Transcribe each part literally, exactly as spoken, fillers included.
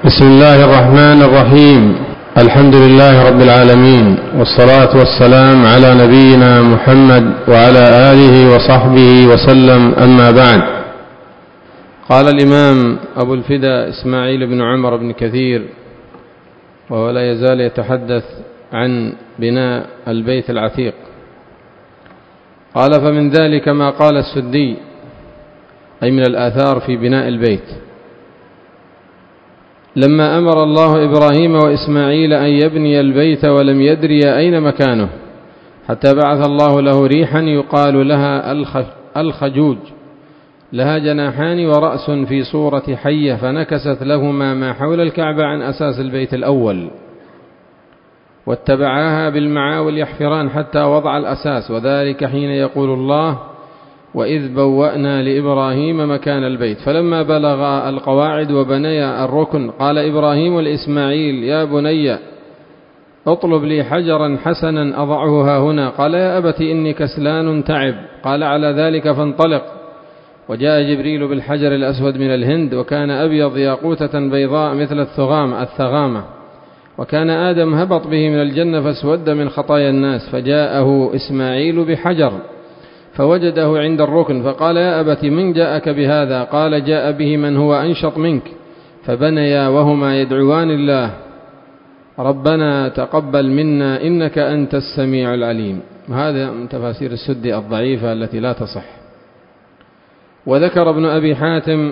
بسم الله الرحمن الرحيم. الحمد لله رب العالمين، والصلاة والسلام على نبينا محمد وعلى آله وصحبه وسلم، أما بعد. قال الإمام أبو الفداء إسماعيل بن عمر بن كثير، وهو لا يزال يتحدث عن بناء البيت العتيق، قال: فمن ذلك ما قال السدي، أي من الآثار في بناء البيت: لما أمر الله إبراهيم وإسماعيل أن يبني البيت ولم يدري أين مكانه، حتى بعث الله له ريحا يقال لها الخجوج، لها جناحان ورأس في صورة حية، فنكست لهما ما حول الكعبة عن أساس البيت الأول، واتبعاها بالمعاول يحفران حتى وضع الأساس، وذلك حين يقول الله: وإذ بوأنا لإبراهيم مكان البيت. فلما بلغ القواعد وبنيا الركن، قال إبراهيم لإسماعيل: يا بني اطلب لي حجرا حسنا أضعه ها هنا. قال: يا أبت إني كسلان تعب. قال: على ذلك فانطلق. وجاء جبريل بالحجر الأسود من الهند، وكان أبيض ياقوتة بيضاء مثل الثغام الثغامة، وكان آدم هبط به من الجنة فاسود من خطايا الناس، فجاءه إسماعيل بحجر فوجده عند الركن، فقال: يا أبت من جاءك بهذا؟ قال: جاء به من هو أنشط منك. فبنيا وهما يدعوان الله: ربنا تقبل منا إنك أنت السميع العليم. هذا من تفاسير السدي الضعيفة التي لا تصح. وذكر ابن أبي حاتم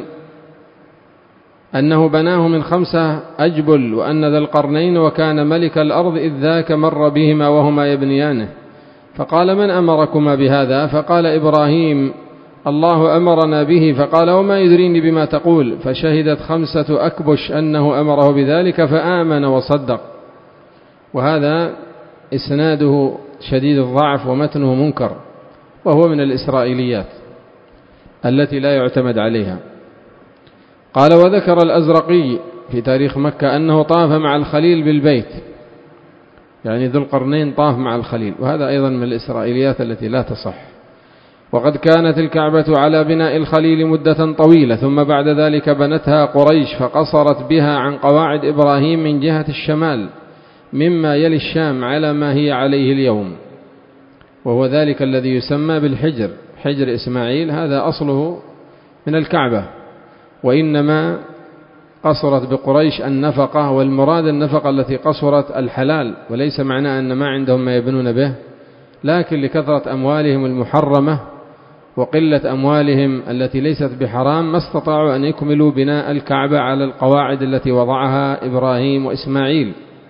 أنه بناه من خمسة أجبل، وأن ذا القرنين وكان ملك الأرض إذ ذاك مر بهما وهما يبنيانه، فقال: من أمركما بهذا؟ فقال إبراهيم: الله أمرنا به. فقال: وما يدريني بما تقول؟ فشهدت خمسة أكبش أنه أمره بذلك فآمن وصدق. وهذا إسناده شديد الضعف ومتنه منكر، وهو من الإسرائيليات التي لا يعتمد عليها. قال: وذكر الأزرقي في تاريخ مكة أنه طاف مع الخليل بالبيت، يعني ذو القرنين طاف مع الخليل، وهذا أيضا من الإسرائيليات التي لا تصح. وقد كانت الكعبة على بناء الخليل مدة طويلة، ثم بعد ذلك بنتها قريش فقصرت بها عن قواعد إبراهيم من جهة الشمال مما يلي الشام على ما هي عليه اليوم، وهو ذلك الذي يسمى بالحجر، حجر إسماعيل، هذا أصله من الكعبة، وإنما قصرت بقريش النفقة، والمراد النفقة التي قصرت الحلال، وليس معناه أن ما عندهم ما يبنون به، لكن لكثرة أموالهم المحرمة وقلة أموالهم التي ليست بحرام ما استطاعوا أن يكملوا بناء الكعبة على القواعد التي وضعها إبراهيم وإسماعيل.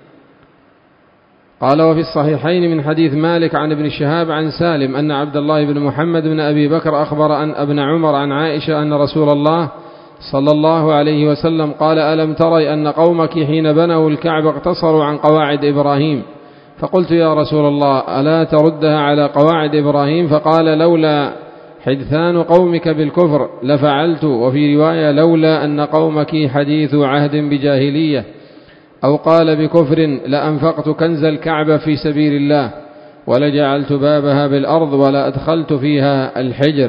قال: وفي الصحيحين من حديث مالك عن ابن شهاب عن سالم أن عبد الله بن محمد بن أبي بكر أخبر أن ابن عمر عن عائشة أن رسول الله صلى الله عليه وسلم قال: ألم تري أن قومك حين بنوا الكعبة اقتصروا عن قواعد إبراهيم؟ فقلت: يا رسول الله ألا تردها على قواعد إبراهيم؟ فقال: لولا حدثان قومك بالكفر لفعلت. وفي رواية: لولا أن قومك حديث عهد بجاهلية، أو قال بكفر، لأنفقت كنز الكعبة في سبيل الله، ولجعلت بابها بالأرض، ولا أدخلت فيها الحجر.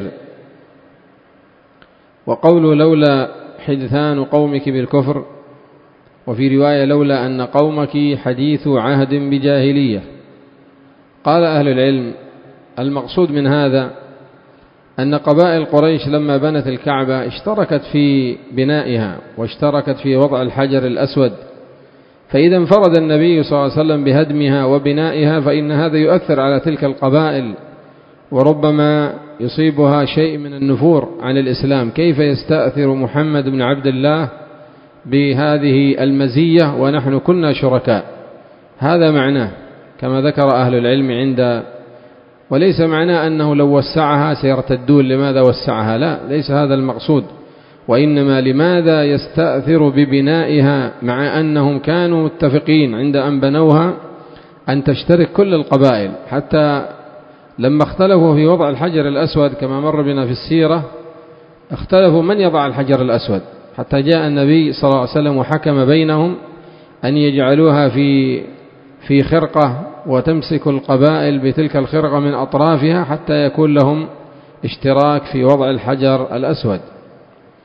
وقول لولا حدثان قومك بالكفر، وفي رواية: لولا أن قومك حديث عهد بجاهلية. قال أهل العلم: المقصود من هذا أن قبائل قريش لما بنت الكعبة اشتركت في بنائها واشتركت في وضع الحجر الأسود، فإذا انفرد النبي صلى الله عليه وسلم بهدمها وبنائها فإن هذا يؤثر على تلك القبائل، وربما يصيبها شيء من النفور عن الإسلام. كيف يستأثر محمد بن عبد الله بهذه المزية ونحن كنا شركاء؟ هذا معناه كما ذكر أهل العلم عند، وليس معناه أنه لو وسعها سيرتدون لماذا وسعها، لا، ليس هذا المقصود، وإنما لماذا يستأثر ببنائها مع أنهم كانوا متفقين عند أن بنوها أن تشترك كل القبائل، حتى لما اختلفوا في وضع الحجر الأسود كما مر بنا في السيرة، اختلفوا من يضع الحجر الأسود، حتى جاء النبي صلى الله عليه وسلم وحكم بينهم أن يجعلوها في في خرقة، وتمسك القبائل بتلك الخرقة من أطرافها حتى يكون لهم اشتراك في وضع الحجر الأسود.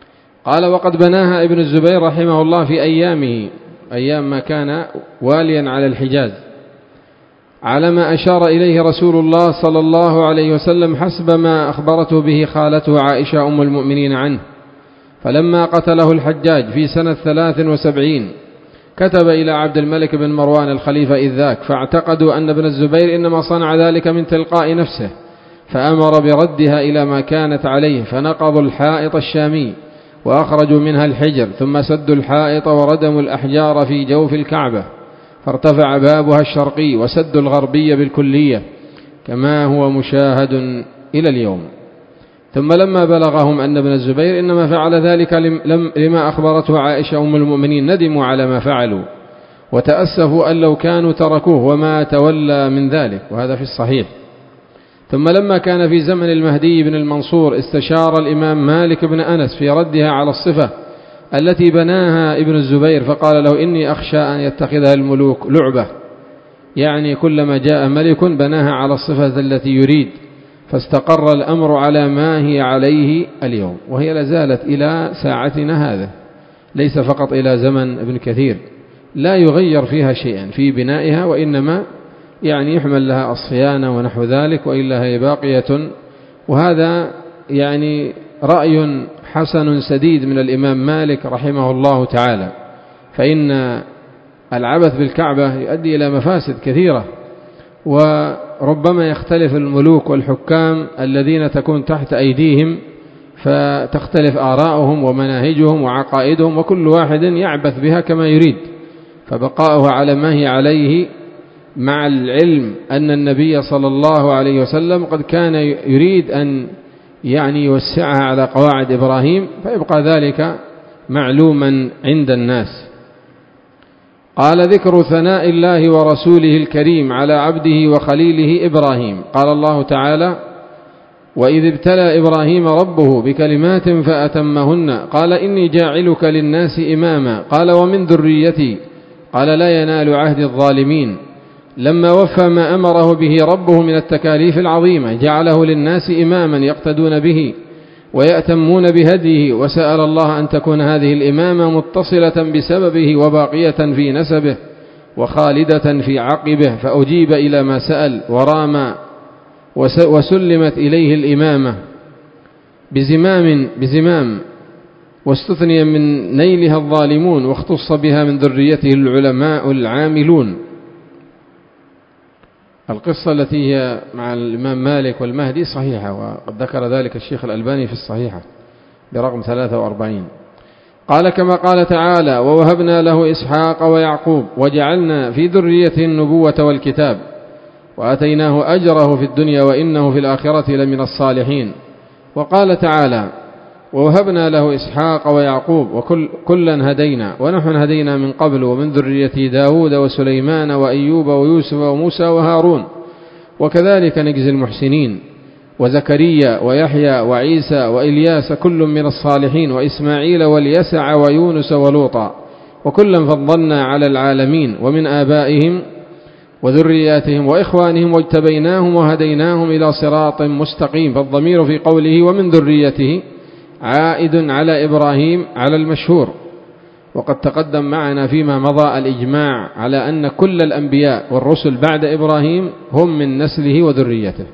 قال وقد بناها ابن الزبير رحمه الله في أيامه، أيام ما كان واليا على الحجاز، على ما أشار إليه رسول الله صلى الله عليه وسلم حسب ما أخبرته به خالته عائشة أم المؤمنين عنه. فلما قتله الحجاج في سنة ثلاث وسبعين كتب إلى عبد الملك بن مروان الخليفة إذ ذاك، فاعتقدوا أن ابن الزبير إنما صنع ذلك من تلقاء نفسه، فأمر بردها إلى ما كانت عليه، فنقضوا الحائط الشامي وأخرجوا منها الحجر، ثم سدوا الحائط وردموا الأحجار في جوف الكعبة، فارتفع بابها الشرقي، وسدوا الغربية بالكلية كما هو مشاهد إلى اليوم. ثم لما بلغهم أن ابن الزبير إنما فعل ذلك لما أخبرته عائشة أم المؤمنين ندموا على ما فعلوا، وتأسفوا أن لو كانوا تركوه وما تولى من ذلك، وهذا في الصحيح. ثم لما كان في زمن المهدي بن المنصور استشار الإمام مالك بن أنس في ردها على الصفة التي بناها ابن الزبير، فقال له إني أخشى أن يتخذها الملوك لعبة، يعني كلما جاء ملك بناها على الصفة التي يريد، فاستقر الأمر على ما هي عليه اليوم، وهي لازالت إلى ساعتنا هذا، ليس فقط إلى زمن ابن كثير، لا يغير فيها شيئا في بنائها، وإنما يعني يحمل لها الصيانة ونحو ذلك، وإلا هي باقية. وهذا يعني رأي حسن سديد من الإمام مالك رحمه الله تعالى، فإن العبث بالكعبة يؤدي إلى مفاسد كثيرة، وربما يختلف الملوك والحكام الذين تكون تحت أيديهم، فتختلف آراؤهم ومناهجهم وعقائدهم، وكل واحد يعبث بها كما يريد، فبقاؤها على ما هي عليه، مع العلم أن النبي صلى الله عليه وسلم قد كان يريد أن يعني يوسعها على قواعد إبراهيم، فيبقى ذلك معلوما عند الناس. قال ذكر ثناء الله ورسوله الكريم على عبده وخليله إبراهيم. قال الله تعالى وإذ ابتلى إبراهيم ربه بكلمات فأتمهن قال إني جاعلك للناس إماما قال ومن ذريتي قال لا ينال عهد الظالمين. لما وفى ما أمره به ربه من التكاليف العظيمة جعله للناس إماما يقتدون به ويأتمون بهديه، وسأل الله أن تكون هذه الإمامة متصلة بسببه وباقية في نسبه وخالدة في عقبه، فأجيب إلى ما سأل ورام وسلمت إليه الإمامة بزمام بزمام واستثني من نيلها الظالمون، واختص بها من ذريته العلماء العاملون. القصة التي هي مع الإمام مالك والمهدي صحيحة، وقد ذكر ذلك الشيخ الألباني في الصحيحة برقم ثلاثة وأربعين. قال كما قال تعالى ووهبنا له إسحاق ويعقوب وجعلنا في ذريته النبوة والكتاب وآتيناه أجره في الدنيا وإنه في الآخرة لمن الصالحين. وقال تعالى ووهبنا له إسحاق ويعقوب وكلا هدينا ونحن هدينا من قبل ومن ذريته داود وسليمان وأيوب ويوسف وموسى وهارون وكذلك نجزي المحسنين، وزكريا ويحيى وعيسى وإلياس كل من الصالحين، وإسماعيل واليسع ويونس ولوطا وكلا فضلنا على العالمين، ومن آبائهم وذرياتهم وإخوانهم واجتبيناهم وهديناهم إلى صراط مستقيم. فالضمير في قوله ومن ذريته عائد على إبراهيم على المشهور، وقد تقدم معنا فيما مضى الإجماع على أن كل الأنبياء والرسل بعد إبراهيم هم من نسله وذريته.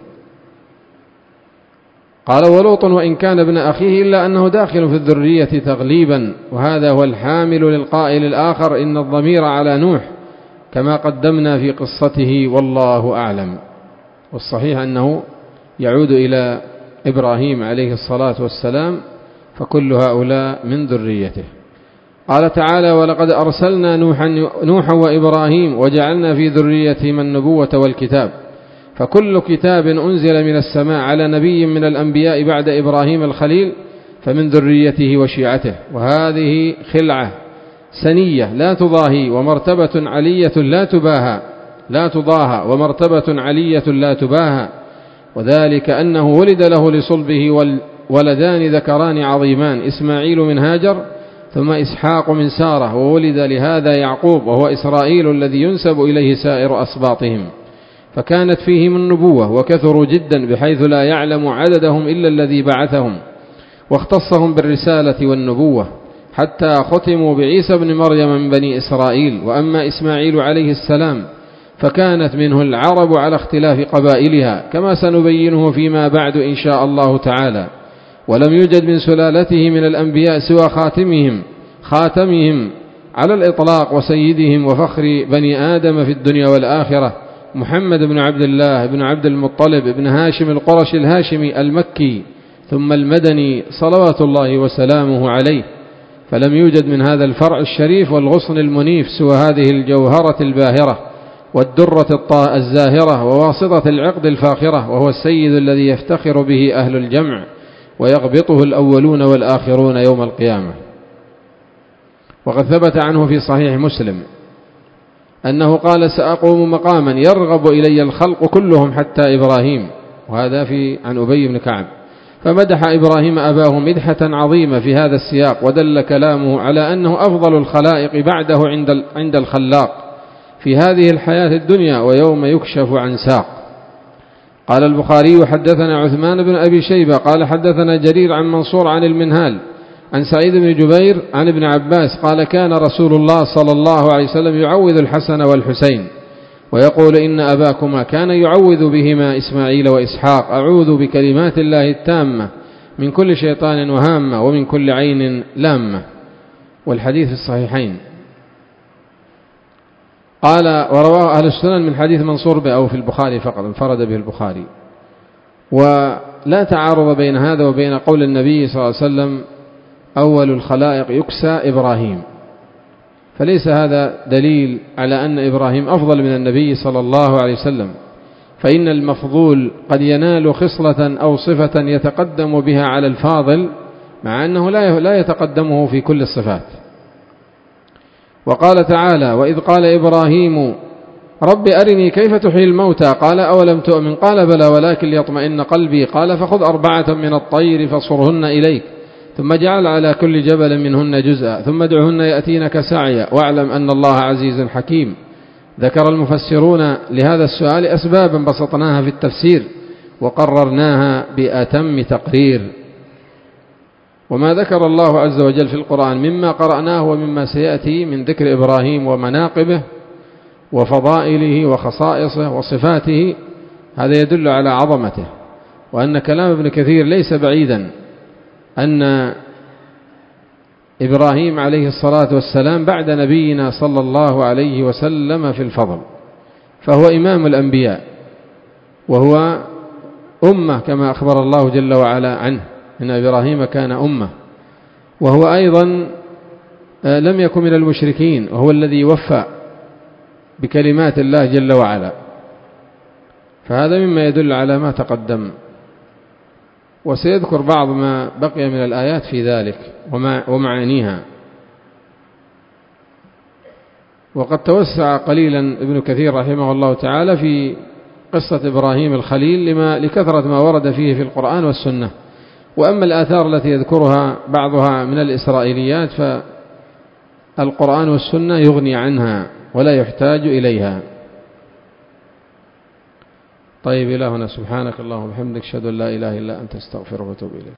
قال ولوط وإن كان ابن أخيه إلا أنه داخل في الذرية تغليبا، وهذا هو الحامل للقائل الآخر إن الضمير على نوح كما قدمنا في قصته والله أعلم. والصحيح أنه يعود إلى إبراهيم عليه الصلاة والسلام، فكل هؤلاء من ذريته. قال تعالى ولقد أرسلنا نوحا, نوحا وإبراهيم وجعلنا في ذريتهما النبوة والكتاب. فكل كتاب أنزل من السماء على نبي من الأنبياء بعد إبراهيم الخليل فمن ذريته وشيعته، وهذه خلعة سنية لا تضاهي ومرتبة علية لا تباهى لا تضاهى ومرتبة علية لا تباهى، وذلك أنه ولد له لصلبه ولدان ذكران عظيمان إسماعيل من هاجر ثم إسحاق من سارة، وولد لهذا يعقوب وهو إسرائيل الذي ينسب إليه سائر أسباطهم، فكانت فيهم النبوة وكثروا جدا بحيث لا يعلم عددهم إلا الذي بعثهم، واختصهم بالرسالة والنبوة حتى ختموا بعيسى بن مريم من بني إسرائيل. وأما إسماعيل عليه السلام فكانت منه العرب على اختلاف قبائلها كما سنبينه فيما بعد إن شاء الله تعالى. ولم يوجد من سلالته من الأنبياء سوى خاتمهم خاتمهم على الإطلاق وسيدهم وفخر بني آدم في الدنيا والآخرة، محمد بن عبد الله بن عبد المطلب بن هاشم القرشي الهاشمي المكي ثم المدني صلوات الله وسلامه عليه. فلم يوجد من هذا الفرع الشريف والغصن المنيف سوى هذه الجوهرة الباهرة والدرة الزاهرة وواسطة العقد الفاخرة، وهو السيد الذي يفتخر به أهل الجمع ويغبطه الأولون والآخرون يوم القيامة. وقد ثبت عنه في صحيح مسلم أنه قال: سأقوم مقاما يرغب إلي الخلق كلهم حتى إبراهيم، وهذا في عن أبي بن كعب. فمدح إبراهيم أباه مدحة عظيمة في هذا السياق، ودل كلامه على أنه أفضل الخلائق بعده عند عند الخلاق في هذه الحياة الدنيا ويوم يكشف عن ساق. قال البخاري: حدثنا عثمان بن أبي شيبة قال حدثنا جرير عن منصور عن المنهال عن سعيد بن جبير عن ابن عباس قال: كان رسول الله صلى الله عليه وسلم يعوذ الحسن والحسين ويقول: إن أباكما كان يعوذ بهما إسماعيل وإسحاق: أعوذ بكلمات الله التامة من كل شيطان وهامة ومن كل عين لامة. والحديث في الصحيحين. قال: ورواه أهل السنن من حديث منصور به، أو في البخاري فقط انفرد به البخاري. ولا تعارض بين هذا وبين قول النبي صلى الله عليه وسلم: أول الخلائق يكسى إبراهيم، فليس هذا دليل على أن إبراهيم أفضل من النبي صلى الله عليه وسلم، فإن المفضول قد ينال خصلة أو صفة يتقدم بها على الفاضل مع أنه لا يتقدمه في كل الصفات. وقال تعالى: وإذ قال إبراهيم رب أرني كيف تحيي الموتى قال أولم تؤمن قال بلى ولكن ليطمئن قلبي قال فخذ أربعة من الطير فصرهن إليك ثم اجعل على كل جبل منهن جزءا ثم ادعهن يأتينك سعيا واعلم أن الله عزيز حكيم. ذكر المفسرون لهذا السؤال أسبابا بسطناها في التفسير وقررناها بأتم تقرير. وما ذكر الله عز وجل في القرآن مما قرأناه ومما سيأتي من ذكر إبراهيم ومناقبه وفضائله وخصائصه وصفاته هذا يدل على عظمته، وأن كلام ابن كثير ليس بعيدا أن إبراهيم عليه الصلاة والسلام بعد نبينا صلى الله عليه وسلم في الفضل، فهو إمام الأنبياء وهو أمة كما أخبر الله جل وعلا عنه إن إبراهيم كان أمة، وهو أيضا لم يكن من المشركين، وهو الذي وفى بكلمات الله جل وعلا، فهذا مما يدل على ما تقدم. وسيذكر بعض ما بقي من الآيات في ذلك ومعانيها. وقد توسع قليلا ابن كثير رحمه الله تعالى في قصة إبراهيم الخليل لما لكثرة ما ورد فيه في القرآن والسنة. وأما الآثار التي يذكرها بعضها من الإسرائيليات فالقرآن والسنة يغني عنها ولا يحتاج إليها. طيب، إلهنا سبحانك اللهم وبحمدك أشهد أن لا إله إلا أنت أستغفرك وأتوب إليك.